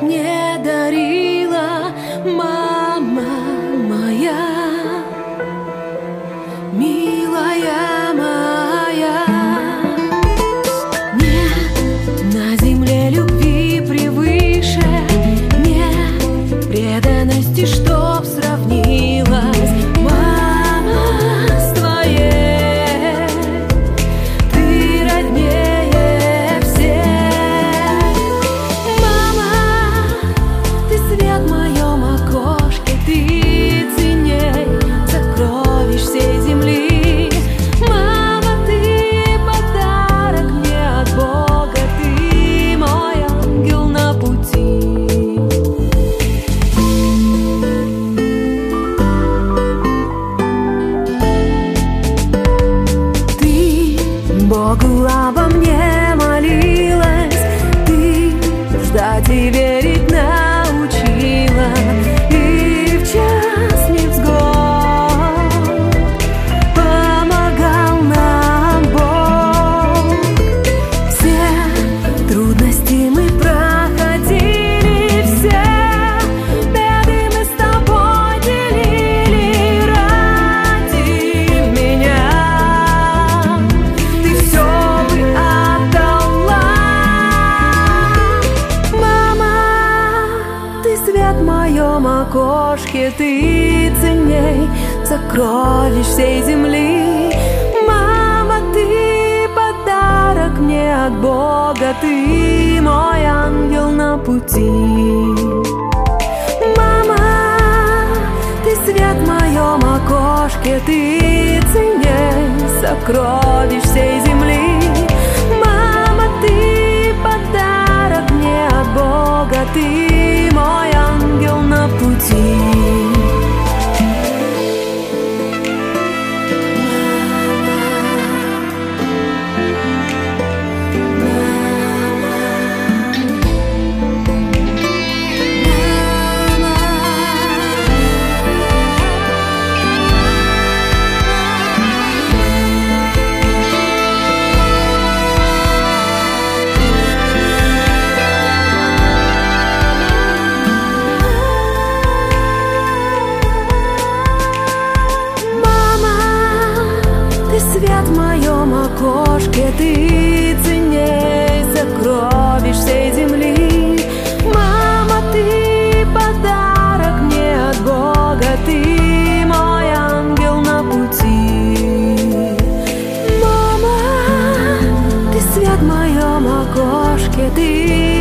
мне дарила мама моя, милая моя. Нет на земле любви превыше, нет преданности, чтоб сравнилась мама с твоей. Ты роднее всех. Мама, ты свет в моем окошке, ты ценней сокровищ всей земли. Мама, ты подарок мне от Бога, ты мой ангел на пути. Ты Богу обо мне молилась, ты ждать и верить научила, и в час невзгод помогал нам Бог. Все трудности мы проходили, все беды мы с тобой делили ради меня. Ты все бы отдала. Мама, ты свет в моем окошке, ты ценней сокровищ всей земли. Мама, ты подарок мне от Бога, ты мой ангел на пути. Мама, ты свет в моем окошке, ты ценней сокровищ всей земли. Мама, ты подарок мне от Бога, ты мой ангел на пути. Свет в моем окошке, ты ценней сокровищ всей земли. Мама, ты подарок мне от Бога, ты мой ангел на пути. Мама, ты свет в моем окошке, ты